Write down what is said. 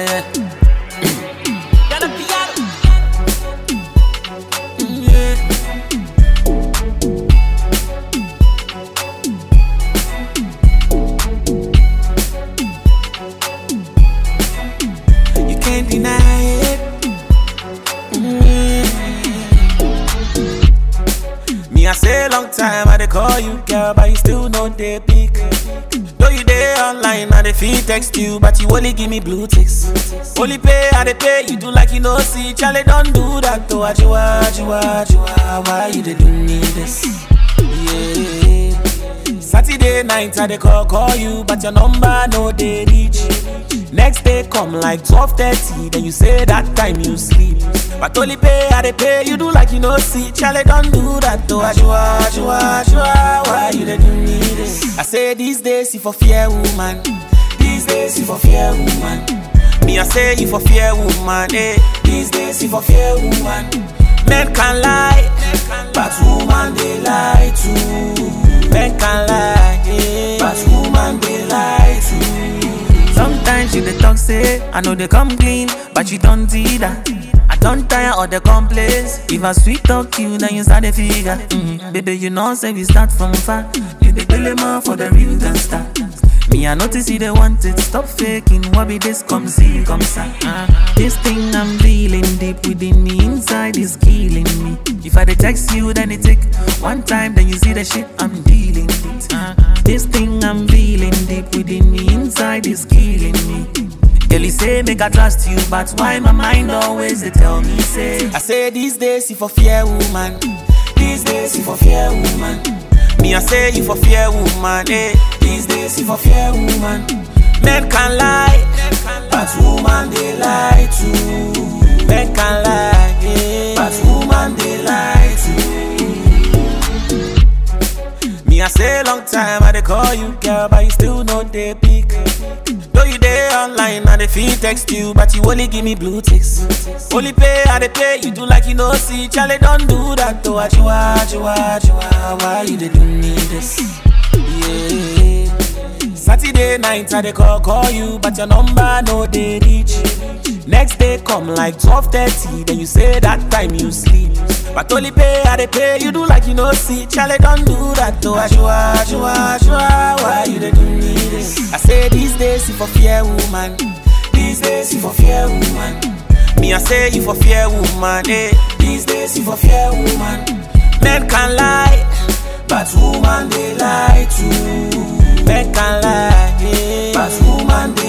yeah. You can't deny it. Me, I say long time I dey call you, girl, but you still no dey pick. Though you dey online, I dey feel text you, but you only give me blue ticks. Only pay, I dey pay, you do like you no see. Charlie, don't do that to Ajua. Why you dey do me this? Yeah. Saturday night, I dey call you, but your number no dey reach. Next day come like 12:30, then you say that time you sleep. But only pay, I dey pay, you do like you no see. Charlie, don't do that to Ajua. Why you dey do me this? I say these days you for fear woman. These days you for fear woman. Me I say you for fear woman. Eh. These days you for fear woman. Men can lie, but woman they lie too. Men can lie, yeah, but woman they lie too. Sometimes you dey talk say I know they come clean, but you don't see that. I don't tire of the complaints. If I sweet talk you, then you start the figure. Baby, you know say we start from far. You dey dilemma for the real gangster. Me I notice you they want it. Stop faking. What be this? Come see, come see. This thing I'm feeling deep within me, inside is killing me. If I dey text you, then it take one time, then you see the shit I'm dealing with. This thing I'm feeling deep within me, inside is killing me. Girl, you say make I trust you, but why my mind always they tell me say? I say these days you for fear woman. These days you for fear woman. Me I say you for fear woman. Eh. These days you for fear woman. Men can lie, but woman they lie too. Men can lie, yeah, but woman they lie too. Me I say long time I dey call you, girl, but you still no dey pick. Though you dey online, I dey feel text you, but you only give me blue ticks. Only pay, I dey pay, you do like you no see. Charlie, don't do that to Ajua. Why you dey do me this? Yeah. Saturday night, I dey call you, but your number no dey reach. Next day come like 12:30, then you say that time you sleep. But only pay, I dey pay, you do like you no see. Charlie, don't do that to Ajua. Why you dey do me this? I say these days you for fear woman. These days you for fear woman. Me I say you for fear woman. Eh. These days you for fear woman. Men can lie, but woman they lie too. Men can lie, yeah, but woman they